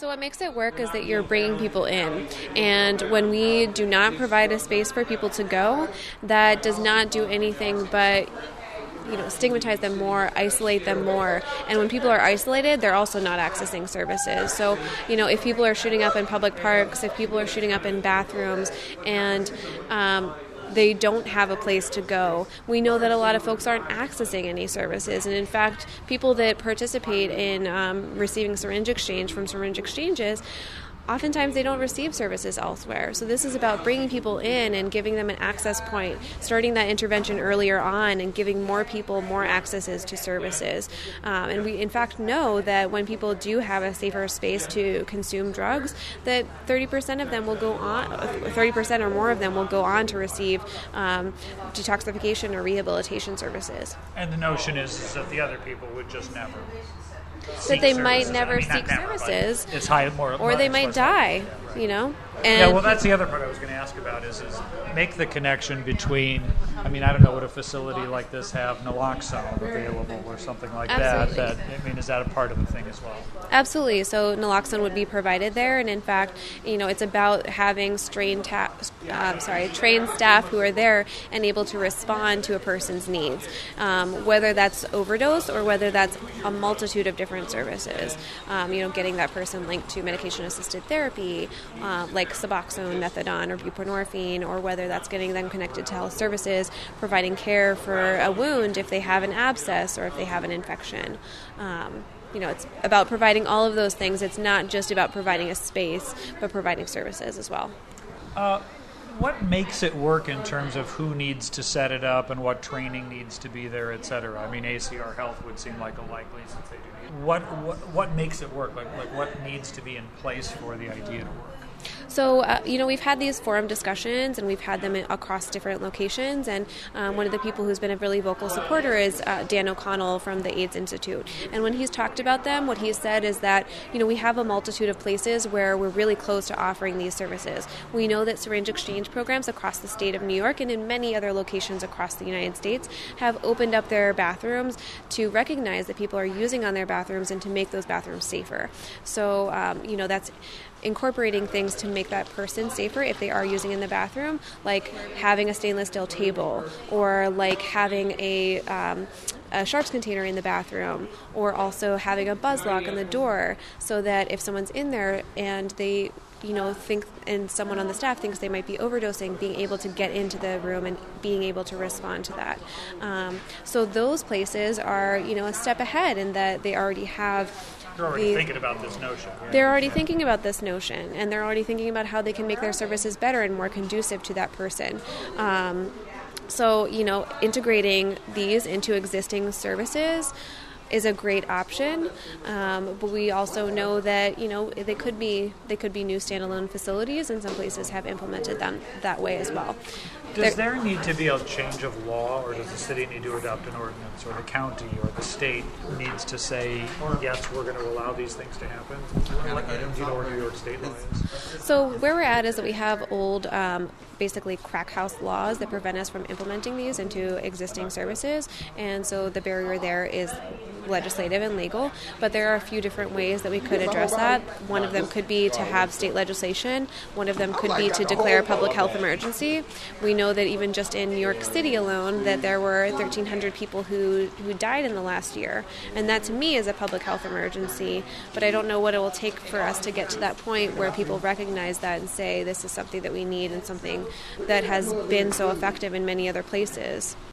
So what makes it work is that you're bringing people in. And when we do not provide a space for people to go, that does not do anything but stigmatize them more, isolate them more. And when people are isolated, they're also not accessing services. So, if people are shooting up in public parks, if people are shooting up in bathrooms, and they don't have a place to go, we know that a lot of folks aren't accessing any services. And in fact, people that participate in receiving syringe exchange from syringe exchanges, oftentimes they don't receive services elsewhere. So this is about bringing people in and giving them an access point, starting that intervention earlier on and giving more people more accesses to services. And we, in fact, know that when people do have a safer space to consume drugs, that 30% of them will go on, 30% or more of them will go on to receive detoxification or rehabilitation services. And the notion is that the other people would just never that they might never seek services, it's high, or they might die, And well, that's the other part I was going to ask about is make the connection between, I don't know, would a facility like this have naloxone available or something like Absolutely. that? Is that a part of the thing as well? Absolutely. So naloxone would be provided there, and in fact, it's about having trained staff who are there and able to respond to a person's needs, whether that's overdose or whether that's a multitude of different services. Getting that person linked to medication-assisted therapy, like Suboxone, methadone, or buprenorphine, or whether that's getting them connected to health services, providing care for a wound if they have an abscess or if they have an infection. It's about providing all of those things. It's not just about providing a space, but providing services as well. What makes it work in terms of who needs to set it up and what training needs to be there, et cetera? ACR Health would seem like a likely, since they do. What makes it work? Like what needs to be in place for the idea to work? So, we've had these forum discussions, and we've had them across different locations, and one of the people who's been a really vocal supporter is Dan O'Connell from the AIDS Institute. And when he's talked about them, what he's said is that, we have a multitude of places where we're really close to offering these services. We know that syringe exchange programs across the state of New York and in many other locations across the United States have opened up their bathrooms to recognize that people are using on their bathrooms and to make those bathrooms safer. So, that's incorporating things to make that person safer if they are using in the bathroom, like having a stainless steel table, or like having a sharps container in the bathroom, or also having a buzz lock on the door, so that if someone's in there and they think, and someone on the staff thinks they might be overdosing, being able to get into the room and being able to respond to that. So those places are, a step ahead in that they already have. They're already thinking about this notion. Right? They're already thinking about this notion, and they're already thinking about how they can make their services better and more conducive to that person. So, integrating these into existing services is a great option, but we also know that they could be new standalone facilities, and some places have implemented them that way as well. Does there need to be a change of law, or does the city need to adopt an ordinance, or the county or the state needs to say, yes, we're going to allow these things to happen? Do you know where New York State law is? So where we're at is that we have old, basically crack house laws that prevent us from implementing these into existing services, and so the barrier there is legislative and legal, but there are a few different ways that we could address that. One of them could be to have state legislation. One of them could be to declare a public health emergency. We know that even just in New York City alone that there were 1,300 people who died in the last year, and that to me is a public health emergency, but I don't know what it will take for us to get to that point where people recognize that and say this is something that we need and something that has been so effective in many other places.